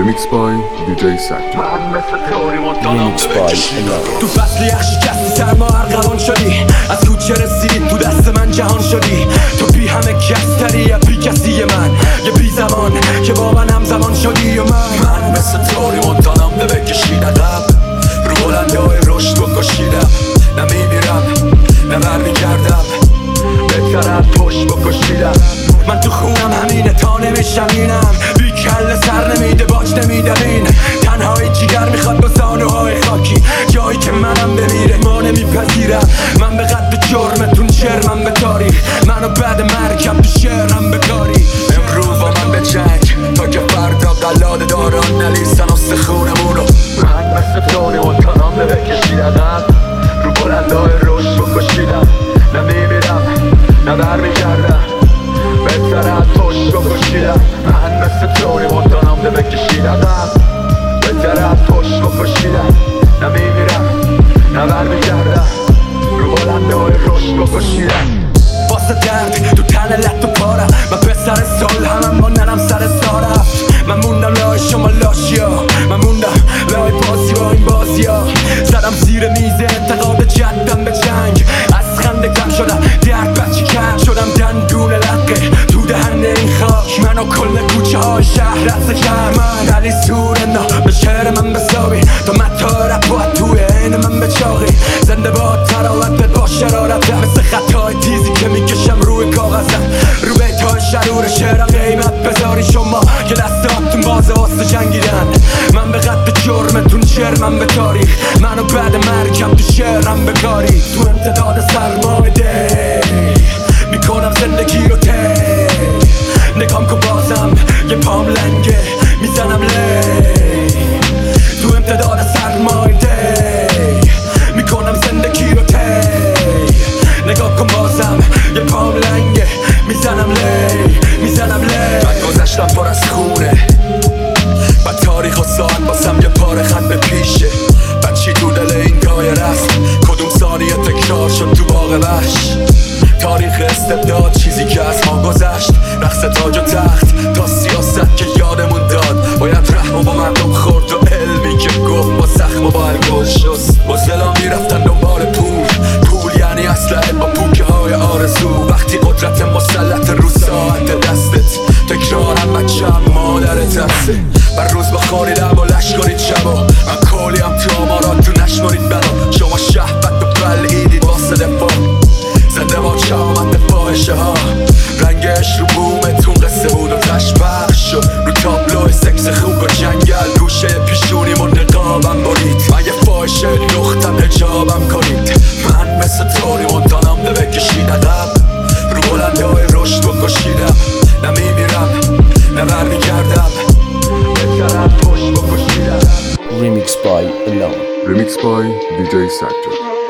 Remix by DJ Sakto. Remix by Elon. تو فصل یخ شکستی سرما ارغوان شدی، از کوچه رسید تو دست من جهان شدی. تو بی همه کستری یا بی کسی من، یه بی زمان که با من همزمان شدی. و من مثل توری منتانم به بکشید عقب، رو بلنده های رشد و کشیدم. نمیمیرم نه برمیگردم، بهتر از پشت بکشیدم. من تو خونم همینه تا نمیشمینم، بی کل سر نمیده باج نمیدمین. تنهایی جیگر میخواد با زانوهای خاکی، جایی که منم بمیره ما نمیپذیرم. من به قد جرمتون شرمم به تاریخ، منو بعد مرگم تو شعرم به کاری. امروز با من به جنگ تا که فردا قلاده داران نلیسن استخونمونو. من مثل تونی منتانم به بکشید عقب، رو بلنده های رشد بکشیدم. نمیمیرم نه برمیگردم، بهتر از پشت بکشیدم. من مثل توری منتانم به بکشید عقب، بهتر از پشت بکشیدم. نمیمیرم نه برمیگردم، رو بلنده های رشد بکشیدم. واسه درد تو تن لط و پارم، من پسر سال همم با ننم سر سارم. من موندم لای شما لاشیا، من موندم لای بازی با این بازیا. زدم زیر میز اعتقاد جدم به جنگ، از خنده کم شدم درد بچی کم شدم. دندون لقه تو دهن این خاک، من و کل کوچه های شهر از کرد. من علی سورنا به شهر من بسابی، تا متا رفت توی عین من به چاقی. زنده با تراوت با شرارتم، مثل خطای تیزی که میکشم روی کاغذم. رو بیتای شرور شعرم قیمت بذاری شما که دستاتون بازه واسه جنگیدن. من به قد جرمتون شرمم به تاریخ، منو بعد مرگم تو شعرم به کاری. تو امتداد سرمایده میکنم زندگی رو تی، نگام کن بازم یه پام لنگه میزنم لی. تو امتداد سرمایده میکنم زندگی رو تی، نگاه کن بازم یه پام لنگه میزنم لی. من گذشتم پر از خونه، بعد تاریخ و ساعت باسم یه پاره خط به پیشه. بعد چی تو دل این دایره است، کدوم ثانیه تکرار شد تو باغ وحش. تاریخ استبداد چیزی که از ما گذشت، رقص تاج و تخت تا سیاست که یادمون داد. باید رحم و با مردم خورد و علمی که گفت با زخم و با الگل شست. با سلام میرفتن دنبال پول یعنی اسلحه با پوکه های آرزو. وقتی قدرت مسلط رو ساعت دستت، تکرارم بچم مادرت هسته. بر روز بخوریدم و لشکارید شبا، من کلیم تو آمارات تو نشمارید بنا. شما شهبت و بلعیدید واسه دفاع، زنده با شامت فاحشه ها. رنگش رو بومتون قصه بود و تشبخ شد. رو تابلو سکس خوب و جنگل گوشه پیشونی و نقابم برید. من یه فاحشه لختم حجابم کنید. من مثل توری منتانم به بکشید عقب، رو بلنده های رشد و کشیدم. نمیمیرم نه برمیگردم، بهتر از پشت بکشیدم. Remix by Elon. Remix by DJ Sakto.